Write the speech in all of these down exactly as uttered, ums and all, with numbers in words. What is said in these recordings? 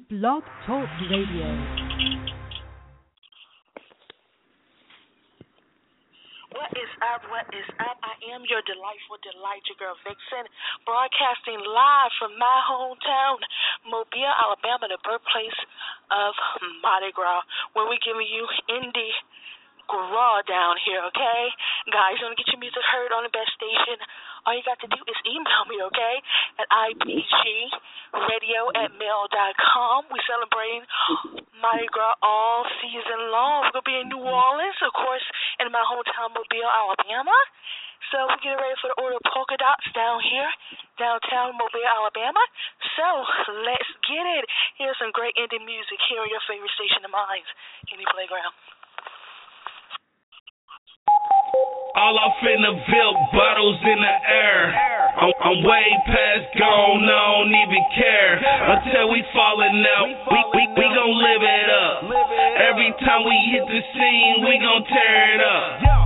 Blog Talk Radio. What is up? What is up? I am your delightful delight, your girl Vixen, broadcasting live from my hometown, Mobile, Alabama, the birthplace of Mardi Gras, where we're giving you indie gras down here, okay? Guys, you want to get your music heard on the best station? All you got to do is email me, okay? At I P G radio at mail dot com. We're celebrating Mardi Gras all season long. We're going to be in New Orleans, of course, in my hometown, Mobile, Alabama. So we're getting ready for the Order of Polka Dots down here, downtown Mobile, Alabama. So let's get it. Here's some great indie music here on your favorite station of mine, Indie Playground. All off in the Ville, bottles in the air. I'm, I'm way past gone, I don't even care. Until we falling out, we, we, we gon' live it up. Every time we hit the scene, we gon' tear it up.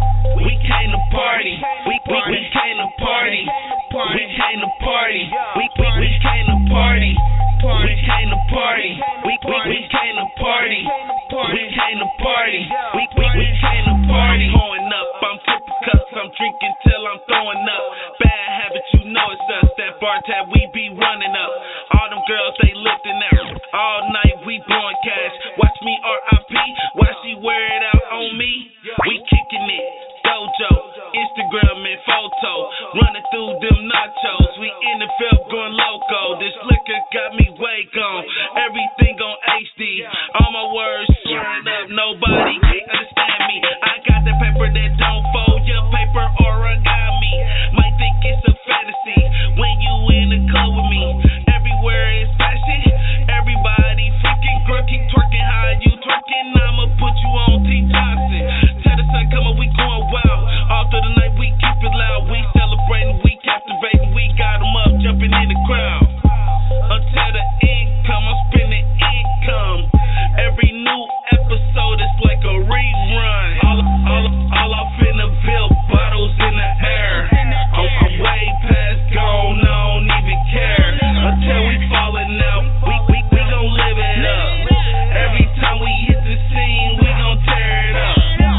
We came to party, we, we, we came to party. We came to party, we, we, we came to party. We came to party, we, we, we came to party. We came to party, we, we, we came to party. Going up, I'm tipping cups, I'm drinking till I'm throwing up. Bad habits, you know it's us. That bar tab, we be running up. All them girls, they lifting out. All night, we blowing cash. Watch me R I P, watch she wear it out on me. We kicking it, dojo, Instagram and photo. Running through them nachos, we in the field going loco. This liquor got me way gone, everything on H D. All my words slurring up, nobody can understand me. I got the paper that don't fold, your paper origami. Might think it's a fantasy when you in the club with me. Everywhere is fashion, everybody freaking girl, keep twerking. How you twerking? I'ma put you on T Johnson. Tell the sun come on, we going wild. All through the night we keep it loud. We celebrating, we captivating, we got them up jumping in the crowd. Until the income, I'm spending income. Every new episode is like a rerun. All, all, all off in the Ville, bottles in the air. I'm, I'm way past gone, I don't even care. Until we falling out, we, we, we gon' live it up. Every time we hit the scene, we gon' tear it up.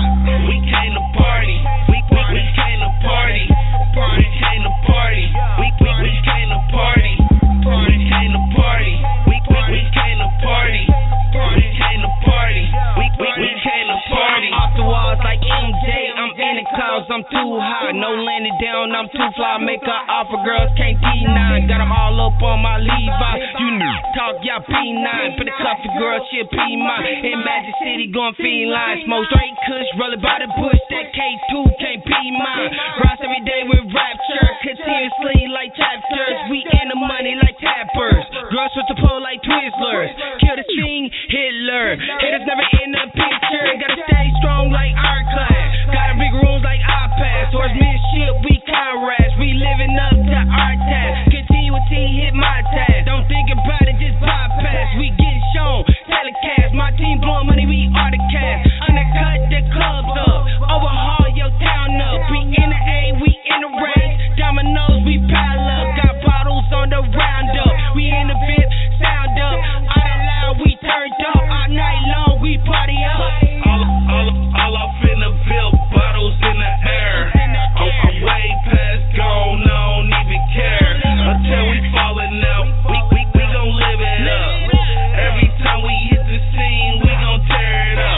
We came to party, we, we, we came to party. We came to party, we, we, we came to party. We came to party, we, we, we came to party. We came to party, we, we, we came to party. Off the walls like M J, I'm in the clouds, I'm too high. No landing down, I'm too fly. Make her offer, girls can't deny. Got them all up on my Levi. You knew, talk, y'all P nine. Put a coffee girl, she'll P mine. In Magic City, going feline. Smoke straight kush, roll it by the bush. That K two can't be mine. Rise every day with rapture, continuously like chapters. We in the money like tappers. Girls with the pole like Twizzlers. Kill the scene, Hitler. Haters never in the picture. Gotta stay strong like our class. Got big rooms like iPads. Horsemanship, we comrades. We living up to our task. Continuity hit my task. Don't think about it, just bypass. We get shown, telecast. My team blowing money, we are the cast. Undercut the clubs up. Overhaul your town up. We in the A, we in the race. Dominoes, we pile up. Got bottles on the roundup. We in the V I P, sound up. Out loud, we turned up. All night long, we party up. All, all, all off in the Ville, bottles in the air. I'm, I'm way past gone, I don't even care. Until we falling out, we, we, we gon' live it up. Every time we hit the scene, we gon' tear it up.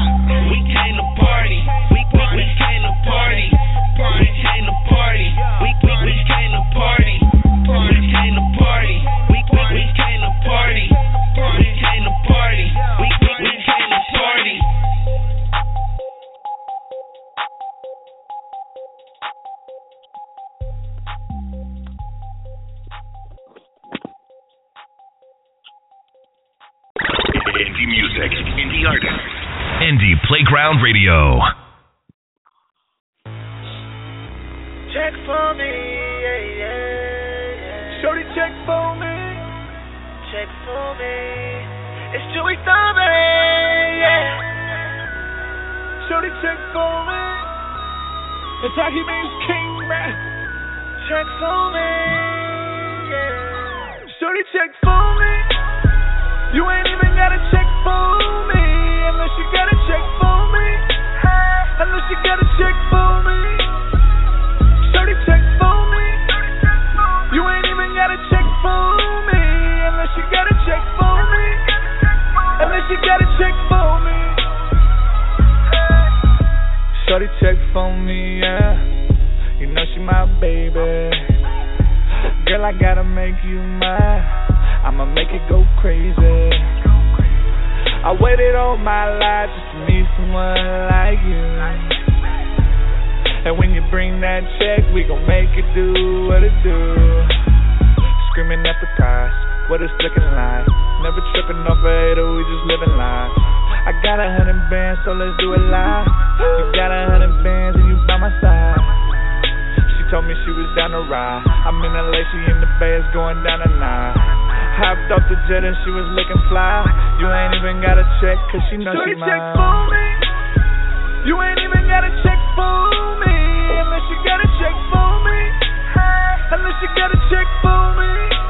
We came to party, we, we, we came to party. We came to party, we, we, we came to party. We came to party, we, we, we came to party. We came to party, we, we, we came to party. Indie music, indie artists, Indie Playground Radio. Check for me, yeah, yeah, yeah. Shorty, check for me. Check for me. It's Joey Strawberry, yeah. Shorty, check for me. It's how he means King, man. Check for me, yeah. Shorty, check for me. You ain't even got a check for me, unless you got a check for me. Unless you got a check for me. Shorty check for me. You ain't even got a check for me, unless you got a check for me. Unless you got a check for me. Shorty check for me, yeah. You know she my baby. Girl, I gotta make you mine. I'ma make it go crazy. I waited all my life just to meet someone like you. And when you bring that check, we gon' make it do what it do. Screaming at the price, what it's looking like. Never tripping off a hater, we just living life. I got a hundred bands, so let's do it live. You got a hundred bands and you by my side. She told me she was down to ride. I'm in L A, she in the Bay, it's going down tonight. Hopped off the jet and she was looking fly. You ain't even got a check, cause she knows she mine. Check for me. You ain't even got a check for me, unless you got a check for me. Unless you got a check for me.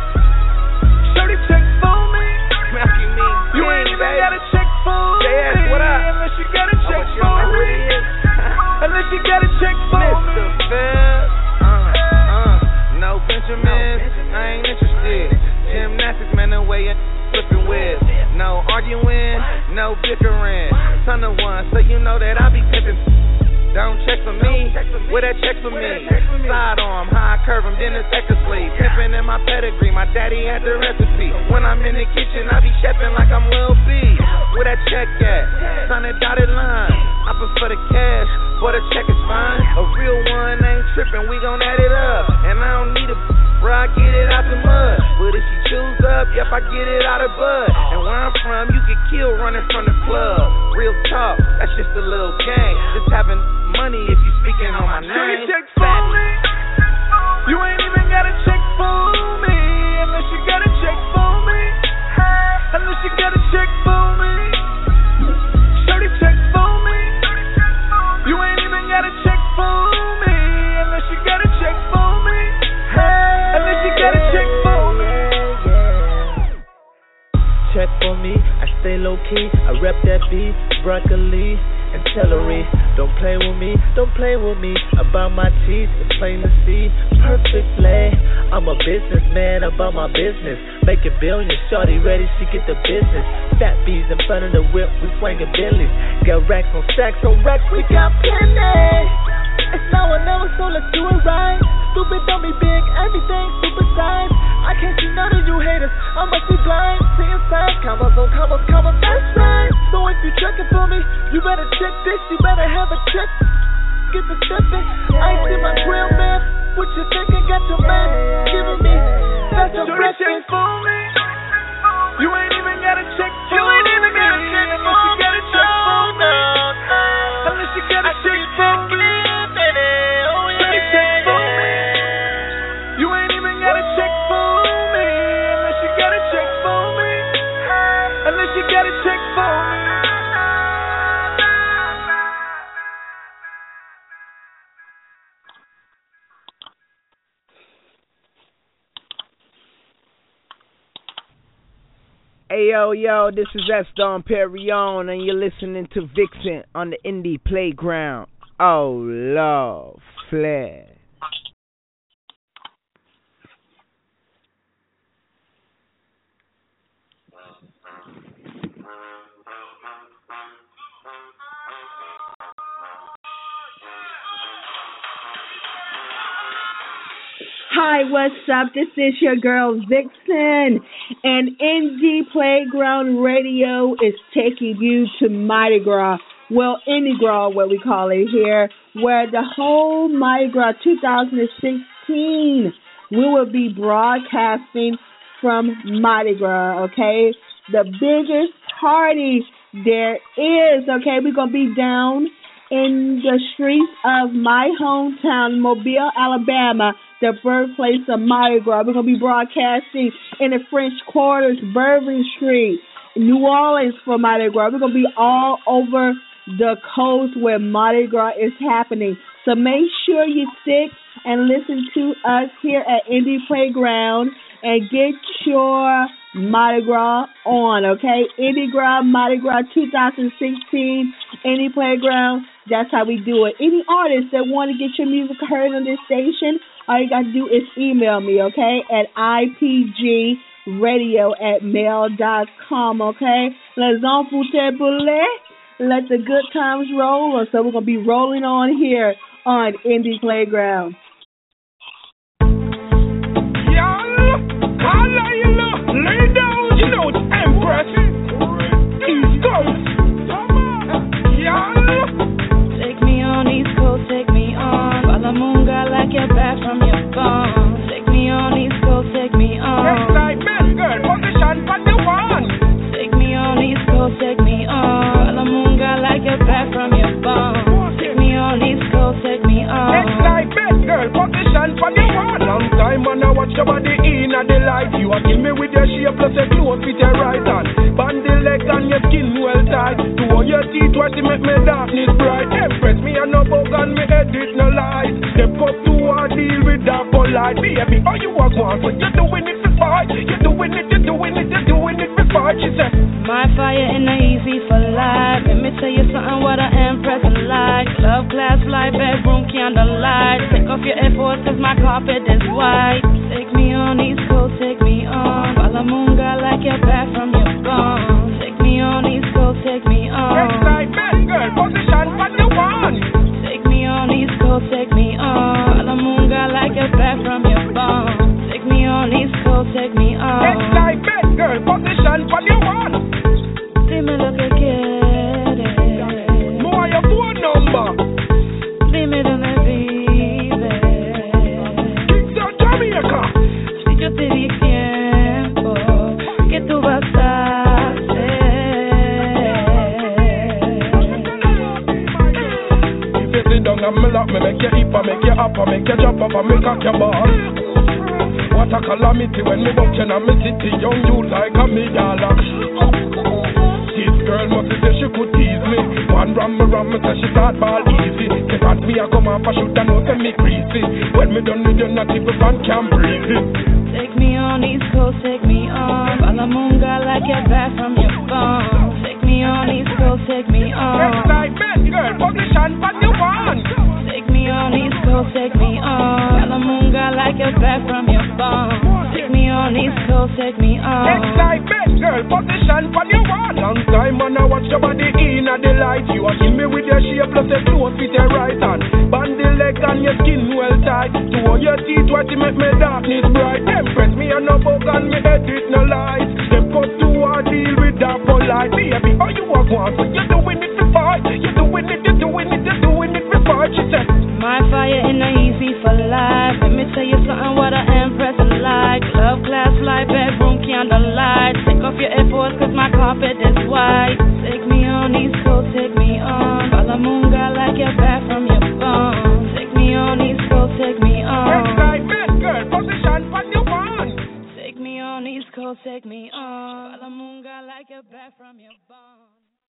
Shorty check for me. You ain't even got a check for me, unless you got a check for me. Unless you got a check for me. Uh, uh, no Benjamin, I ain't interested. Gymnastics, man, the way you flipping with. No arguing, no bickering. Ton of one, so you know that I be pimping. Don't check for me, with that check for me. Side arm, high curve him, then it's extra sleeve. Pimping in my pedigree, my daddy had the recipe. When I'm in the kitchen, I be chefing like I'm Lil B. Where that check at? Sign that dotted line. I prefer the cash, but a check is fine. A real one ain't tripping, we gon' add it up. And I don't need a where I get it out the mud. But if she choose up, yep, I get it out of bud. And where I'm from, you get killed running from the club. Real talk, that's just a little game. Just having money if you speaking on my name. Check for me. You ain't even got a check for me, unless you got a check for me. Unless you got a check for me. Shorty check for me. You ain't even got a check for me, unless you got a check for me. Unless you got a check for me. Check for me, I stay low key. I rep that beef, broccoli and celery. Don't play with me, don't play with me. About my teeth, it's plain to see. Perfectly, I'm a businessman about my business. Making billions, shorty ready, she get the business. Fat bees in front of the whip, we swinging Billies. Got racks on stacks on racks, we got plenty. It's now or never, so let's do it right. Stupid, don't be big, everything super size. I can't see none of you haters, I must be blind. See inside, combos on combos, combos, that's right. So if you checking for me, you better check this, you better have a check. Get the stepping, I ain't see my grill, man. What you thinking, got your man giving me that's a breakfast for me. You ain't even got a check for me. You ain't even got a check for me. Unless you got a check for me. Unless you got a check for me. You ain't even got a check for me, unless you got a check for me. Unless you got a check for me. Hey yo yo, this is S. Don Perignon, and you're listening to Vixen on the Indie Playground. Oh love, flair. Hi, what's up? This is your girl Vixen, and Indie Playground Radio is taking you to Mardi Gras. Well, Indie Gras, what we call it here, where the whole Mardi Gras two thousand sixteen, we will be broadcasting from Mardi Gras, okay? The biggest party there is, okay? We're going to be down in the streets of my hometown, Mobile, Alabama, the birthplace of Mardi Gras. We're going to be broadcasting in the French Quarters, Bourbon Street, New Orleans for Mardi Gras. We're going to be all over the coast where Mardi Gras is happening. So make sure you stick and listen to us here at Indie Playground and get your Mardi Gras on, okay? Indie Gras, Mardi Gras twenty sixteen, Indie Playground. That's how we do it. Any artists that want to get your music heard on this station, all you got to do is email me, okay, at I P G radio at mail dot com, okay? Les enfants boulet. Let the good times roll. So we're going to be rolling on here on Indie Playground. Lay down, you know it's Empress. East Coast. Yeah. Take me on East Coast, take me on Balamunga like you're back from your phone. Take me on East Coast, take me on Excitement, girl, position for the one. Take me on East Coast, take me on Balamunga like you're back from your phone. Take me on East Coast, take me on Excitement, girl, position for the one. Long time when I watch your body in a delight. You are kill me with your shape plus your clothes fit your right hand. Band the legs and your skin well tight. To all your teeth what you make me darkness bright. Empress me and no bug and me head it no lies. Step up to a deal with that polite. Baby, all you are going for you're doing it for fight. You're doing it, you're doing it, you're doing it for fight. She said my fire ain't no easy for life. Let me tell you something what I Empress like. Love class fly bedroom candlelight. Take off your efforts cause my carpet is white. Take me on East Coast, take me on Balamunga like you're back from your phone. Take me on East Coast, take me on Excitement, girl, position for the one. Take me on East Coast, take me on Balamunga like you're back from your phone. Take me on East Coast, take me on Excitement, girl, position for the one. See me look at it. More your phone number. Dime dónde vive. Kingston, Jamaica. Si yo te di tiempo, ¿qué tú vas a hacer? If you sit down and me lock me, make you hip and make you up and make you jump up and make cock your ball. What a calamity when me walk in a me city, young you like a million locks. This girl must say she could tease me. One ram me ram me say she start ball easy. Get at me I come off a shoot and no say me greasy. When me done with you not even fan can breathe it. Take me on East Coast, take me on Balamunga like you're back from your phone. Take me on East Coast, take me on Excitement, girl, position for the one. Take me on East Coast, take me on Balamunga like you're back from your phone. Take me on East Coast, take me on Excitement, girl, position for the one. Long time when I watch your body in a delight. You are kill me with your shape plus your clothes fit your right hand. Band the legs and your skin well tight. To all your teeth what you make me darkness bright. Empress me and no bug and me head it no lies. Step up to a deal with that polite. Baby, all you are going for you're doing it for fight. You're doing it, you're doing it, you're doing it for fight. She said my fire ain't no easy for life. Let me tell you something what I Empress like. Love class fly bedroom candlelight. Take off your efforts cause my carpet is white. Take me on East Coast, take me on Balamunga like you're back from your phone. Take me on East Coast, take me on Excitement, girl, position for the one. Take me on East Coast, take me on Balamunga like you're back from your phone.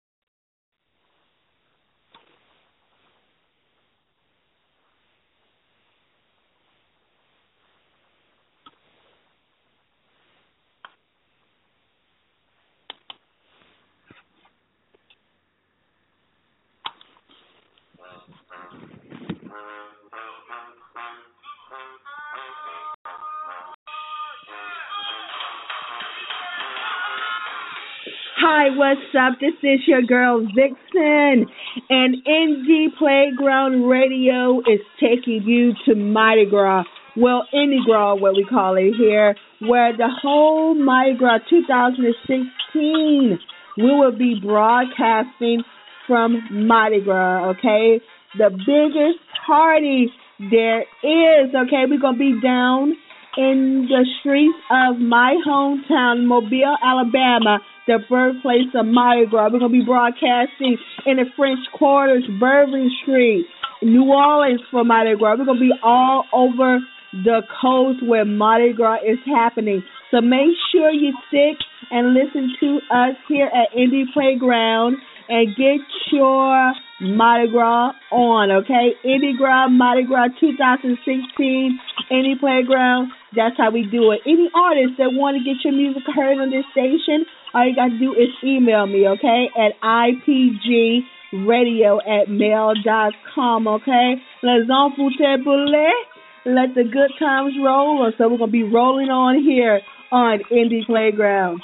Hi, what's up? This is your girl Vixen, and Indie Playground Radio is taking you to Mardi Gras. Well, Indie Gras, what we call it here, where the whole Mardi Gras twenty sixteen, we will be broadcasting from Mardi Gras, okay? The biggest party there is, okay? We're going to be down in the streets of my hometown, Mobile, Alabama, the birthplace of Mardi Gras. We're going to be broadcasting in the French Quarters, Bourbon Street, New Orleans for Mardi Gras. We're going to be all over the coast where Mardi Gras is happening. So make sure you stick and listen to us here at Indie Playground. and get your Mardi Gras on, okay? Indie Gras, Mardi Gras twenty sixteen, Indie Playground. That's how we do it. Any artists that want to get your music heard on this station, all you got to do is email me, okay, at ipgradio at mail dot com, okay? Les enfants boulet. Let the good times roll. So we're going to be rolling on here on Indie Playground.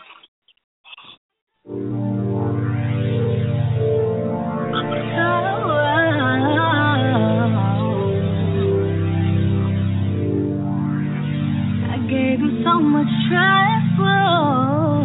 I gave you so much trouble.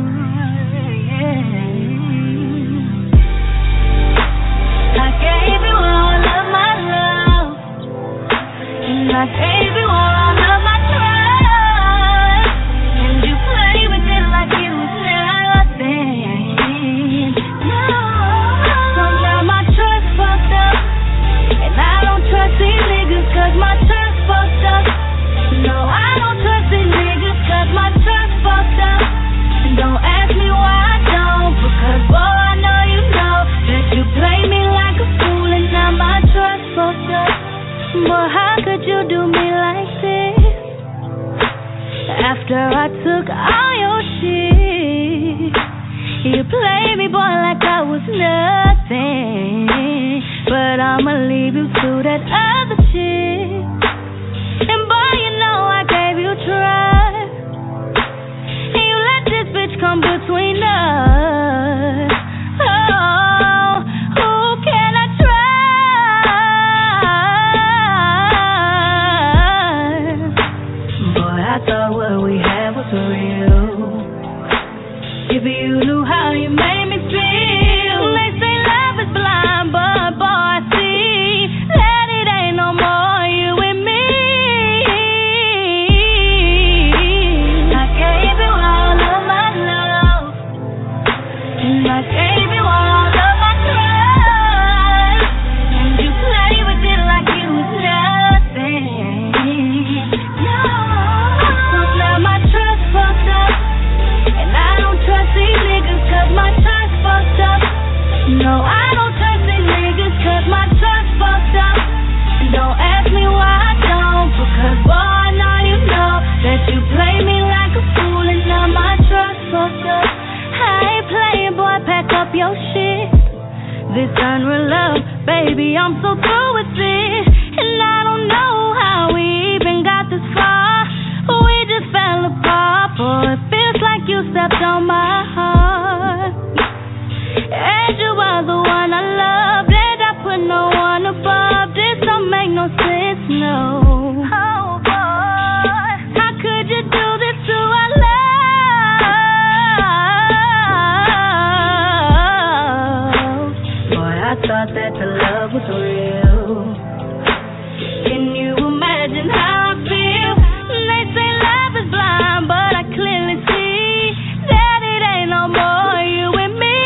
I gave you all of my love, and I gave you all of my trust, and you play with it like it was nothing. No, so now my trust fucked up, and I don't trust these niggas 'cause my trust fucked up. No, I don't trust these niggas 'cause my trust fucked up. And don't ask me why I don't, because boy, I know you know that you play me like a fool, and now my trust fucked up. Boy, how could you do me like this? After I took all your shit, you played me, boy, like I was nothing. But I'ma leave you to that other shit. And boy, you know I gave you trust, and you let this bitch come between us. Oh, who can I trust? Boy, I thought what we had was real. If you knew how you made me feel. They say love is blind, but boy, I see that it ain't no more you and me. I gave you all of my love, and I gave you all of my trust, and you play with it like it was nothing. No, so now my trust fucked up, and I don't trust these niggas 'cause my trust fucked up. No, I don't trust these niggas 'cause my trust fucked up. And don't ask me why I don't, because boy, I know you know that you play me like a fool, and now my trust fucked up. I ain't playing, boy, pack up your shit. This unreal love, baby, I'm so through with it. And I don't know how we even got this far. We just fell apart, boy, it feels like you stepped on my heart. And you are the one I love, and I put no one above. This don't make no sense, no. Oh boy, how could you do this to our love? Boy, I thought that the love was real. Can you imagine how I feel? They say love is blind, but I clearly see that it ain't no more you and me.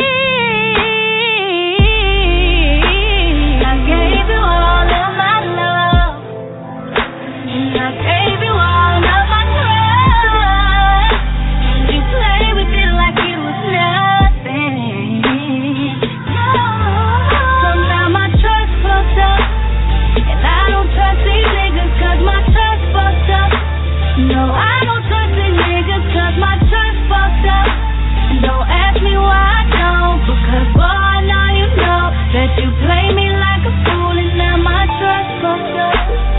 I gave you all of my love, and I gave you all of my trust, and you play with it like it was nothing. No, so now my trust fucked up, and I don't trust these niggas 'cause my trust fucked up. No, I don't trust these niggas 'cause my trust fucked up. Don't ask me why I don't, because boy, I know you know that you play me like a fool, and now my trust fucked up.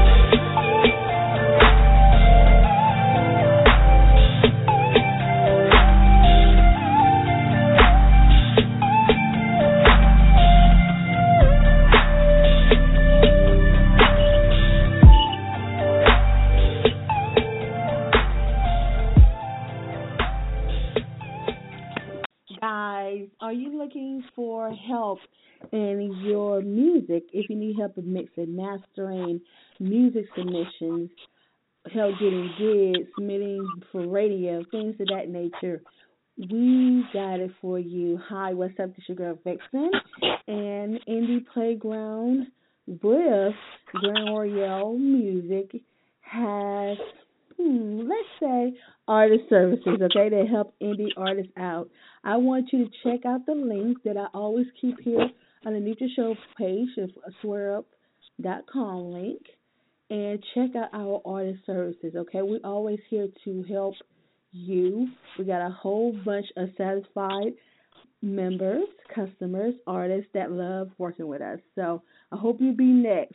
Guys, are you looking for help in your music? If you need help with mixing, mastering, music submissions, help getting gigs, submitting for radio, things of that nature, we got it for you. Hi, what's up? This is your girl Vixen, and Indie Playground with Grand Royale Music has hmm, let's say artist services, okay, they help indie artists out. I want you to check out the link that I always keep here underneath the show page, of swear up dot com link, and check out our artist services, okay? We're always here to help you. We got a whole bunch of satisfied members, customers, artists that love working with us. So I hope you be next.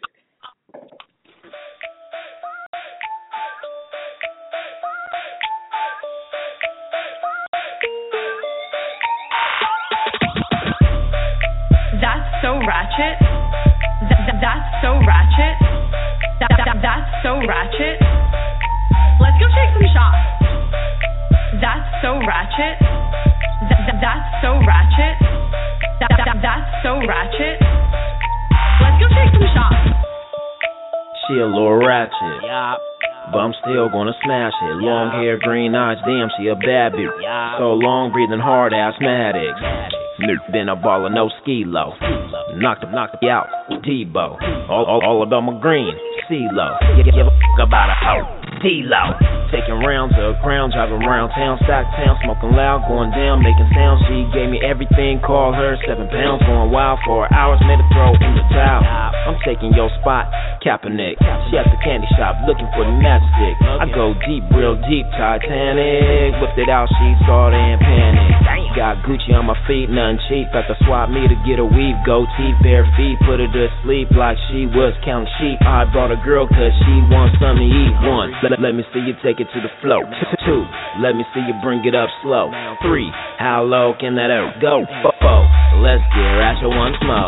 That's so ratchet. Th- th- that's so ratchet. That, that, that's so ratchet. Let's go take some shots. That's so ratchet. Th- th- that's so ratchet. That, that, that's so ratchet. Let's go take some shots. She a little ratchet, yeah, but I'm still gonna smash it. Long hair, green eyes, damn, she a bad bitch. So long, breathing hard, asthmatics. Been a baller, no ski low. Knocked him, knocked him out, Debo. All, all, all about my green, C-Lo. Give, give a fuck about a hoe, D-Lo. Taking rounds of crown, driving around town, stock town, smoking loud, going down, making sounds. She gave me everything, called her seven pounds, going wild for hours, made her throw in the towel. I'm taking your spot, Kaepernick. She at the candy shop, looking for the matchstick. I go deep, real deep, Titanic. Whipped it out, she saw it and panicked. Got Gucci on my feet, nothing cheap. Had to swap me to get a weave, goatee, bare feet, put her to sleep like she was counting sheep. I brought a girl cause she wants something to eat. One, let, let me see you take it to the flow. Two, let me see you bring it up slow. Three, how low can that ever go? Four, let's get ratchet once more.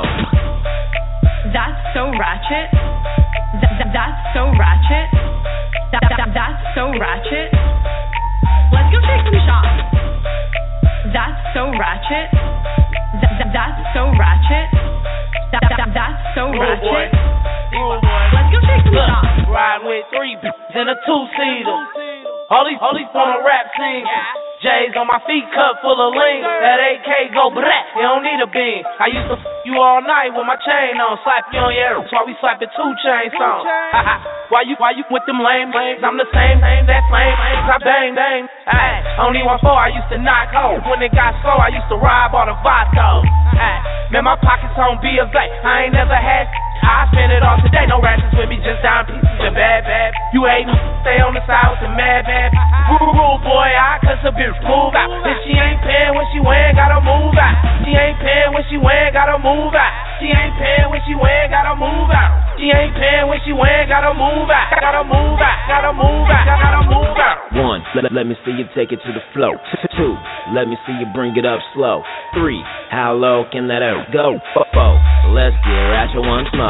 That's so ratchet. Th- th- that's so ratchet. That, that, that's so ratchet. Let's go take some shots. That's so ratchet. Th- th- that's so ratchet. That, that, that's so ratchet. Let's go take some shots. Riding with three bitches in a two-seater. All these, all these on a rap scene. J's on my feet, cup full of lean. That A K go brat, you don't need a bean. I used to f you all night with my chain on, slap you on your ass while we slapping two chain songs. why you, why you with them lame lames? I'm the same, same, that flame, I bang, bang. Ay, only one four, I used to knock hoes. When it got slow, I used to rob all the vodka. Ay, man, my pockets on B of A. I ain't never had. I spend it all today, no ratchets with me, just dime pieces and bad, bad. You hatin', stay on the side with the mad, bad. Rude boy, I cuss a bitch, move out. If she ain't paying when she win, gotta move out. She ain't paying when she win, gotta move out. She ain't paying when she win, gotta move out. She ain't paying when she win, gotta move out. Gotta move out, gotta move out, gotta move out. One, let, let me see you take it to the flow. Two, let me see you bring it up slow. Three, how low can that ever go? Four, let's get ratchet once more.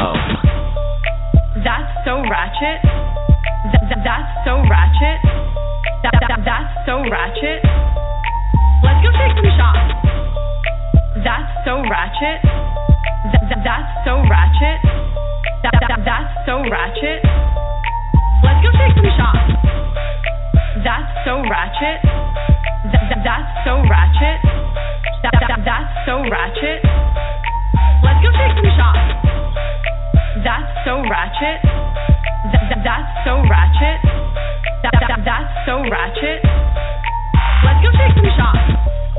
That's so ratchet. Th- th- that's so ratchet. That, that, that's so ratchet. Let's go take some shots. That's so ratchet. Th- th- that's so ratchet. That, that, that's so ratchet. Let's go take some shots. That's so ratchet. Th- th- that's so ratchet. That, that, that's so ratchet. Let's go take some shots. That's so ratchet. Th- th- that's so ratchet. That, that, that's so ratchet. Let's go take some shots.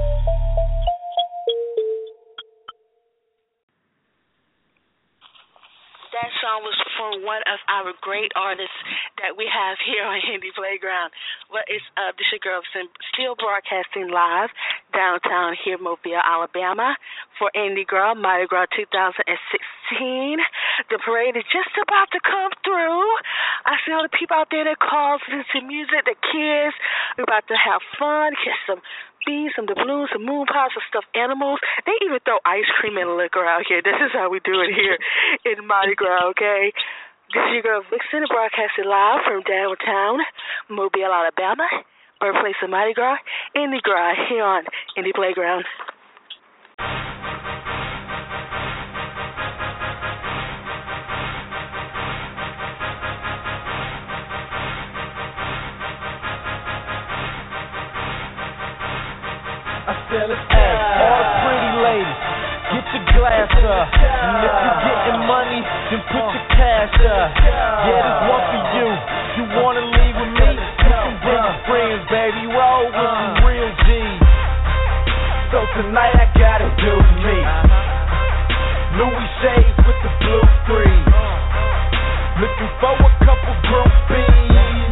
That song was from one of our great artists that we have here on Indie Playground. Well, it's uh, this your girl, still broadcasting live downtown here, Mobile, Alabama, for Indie Girl, Mardi Gras two thousand sixteen. The parade is just about to come through. I see all the people out there that calls, listen to music, the kids. We're about to have fun, catch some bees, some doubloons, some moon pies, some stuffed animals. They even throw ice cream and liquor out here. This is how we do it here in Mardi Gras, okay? This is your girl Vixen, broadcasting live from downtown Mobile, Alabama, birthplace of Mardi Gras, Indie Gras, here on Indie Playground. I said it's hey, all pretty ladies, get your glass up. And if you're getting money, then put your cash up. Yeah, this one for you. You wanna leave with me? You can do to me. Louis shades with the blue freeze. Looking for a couple groupies.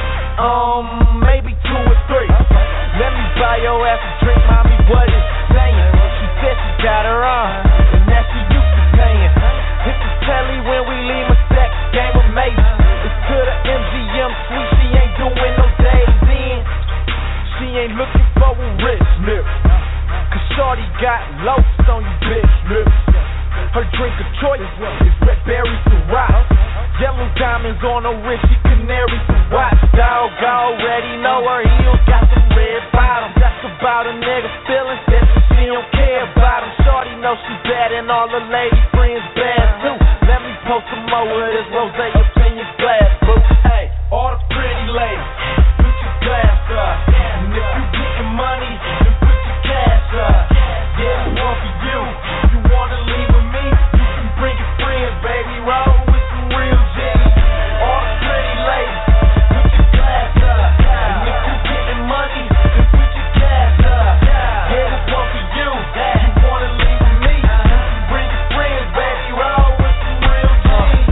Um, maybe two or three. Let me buy your ass a drink, mommy, what is saying? She said she got her on, and that she used to paying. Hit the telly when we leave, my sex game amazing. It's to the M G M suite, she ain't doing no days in. She ain't looking for a rich nigga, cause shorty got loafs on you bitch nigga. Her drink of choice is red berry Ciroc. Yellow diamonds on her wrist, she canary to watch. Dog already know her heels got some red bottoms. That's about a nigga feeling that she don't care about him. Shorty know she bad and all her lady friends bad too. Let me post some more of this rose up in your glass, boo. Hey, all the pretty ladies, put your glass up. And if you getting money, then put your cash up. Yeah, it's one for you. You wanna leave with me? You can bring your friends, baby. Roll with some real G's. All the pretty ladies, put your glass up. And if you getting money, then put your cash up. Yeah, it's one for you. You wanna leave with me? You can bring your friends, baby. Roll with some real G's.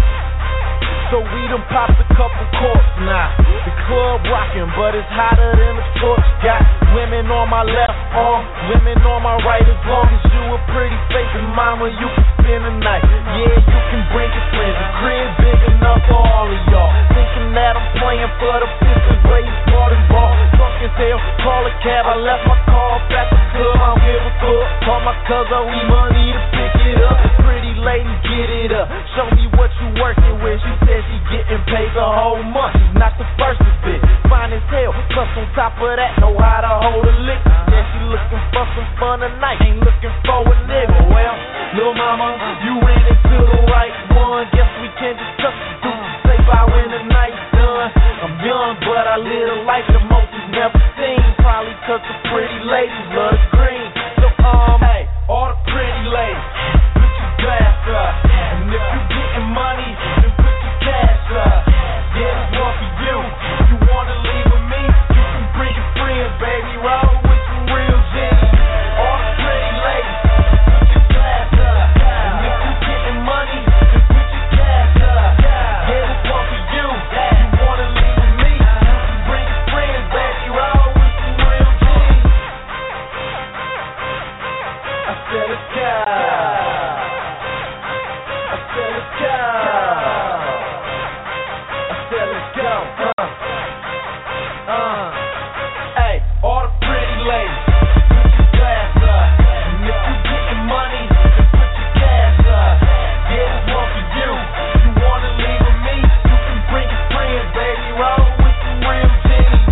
So we done popped a couple corks now. The club rockin', but it's hotter than the torch. Got women on my left arm, women on my right. As long as you a pretty face and mama, you can spend the night. Yeah, you can bring your friends. The crib big enough for all of y'all. Thinking that I'm playing for the Pistons, where you starting ball. Drunk as hell, call a cab. I left my car off at the club. I don't give a fuck. Call my cousin, we money to pick it up. Pretty lady, get it up. Show me what you working with. She said she getting paid the whole month. She's not the first of it. Fine as hell. Plus on top of that, know how to hold a lick. Yeah, she looking for some fun tonight. Ain't looking for a nigga. Well, little mama, you ran into the right one. Guess we can just touch the dude. Say bye when the night's done. I'm young, but I live a life the most has never seen. Probably cause the pretty ladies love the green. So, um, hey, all the pretty ladies, put your glass up. And if you getting money, then put your cash up. Yeah, it's one for you. You wanna leave with me? You can bring your friends, baby. Roll with some real G's. All the pretty ladies, put your glass up. And if you getting money, then put your cash up. Yeah, it's one for you. You wanna leave with me? You can bring your friends, baby. Roll with some real G's. I said let's go. I said let's go. I said let's go. Uh. Uh. Hey, all the pretty ladies, put your glass up. And if you getting money, then put your cash up. Yeah, it's one for you. You wanna leave with me? You can bring your friends, baby. Roll with some real G's.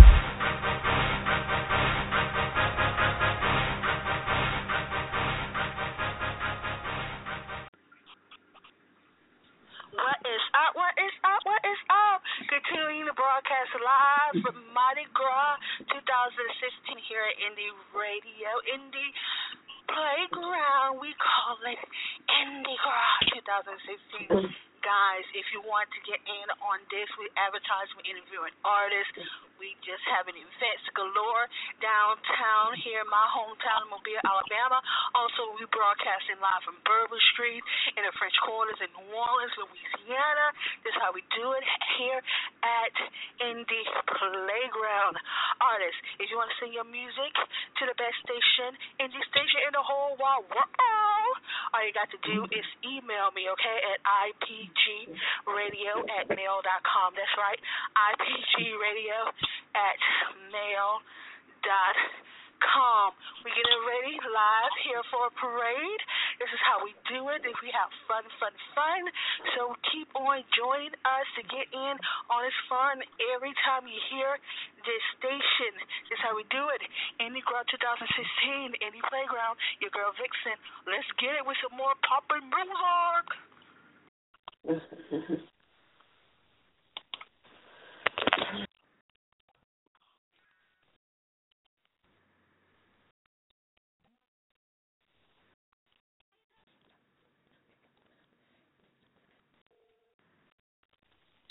What is up? What is up? What is up? Continuing to broadcast live from Mardi Gras twenty sixteen here at Indie Radio, Indie Playground. We call it Indie Gras twenty sixteen. Guys, if you want to get in on this, we advertise, we interviewing artists. We just having events galore downtown here in my hometown, Mobile, Alabama. Also, we broadcasting live from Bourbon Street in the French Quarters in New Orleans, Louisiana. This is how we do it here at Indie Playground. Artists, if you want to sing your music to the best station, indie station in the whole wide world, all you got to do is email me, okay, at I P G radio at mail dot com. That's right, I P G radio at mail dot com. We're getting ready live here for a parade. This is how we do it. If we have fun, fun, fun. So keep on joining us to get in on this fun every time you hear this station. This is how we do it. Indie Gras twenty sixteen, Indie Playground, your girl Vixen. Let's get it with some more poppin' music.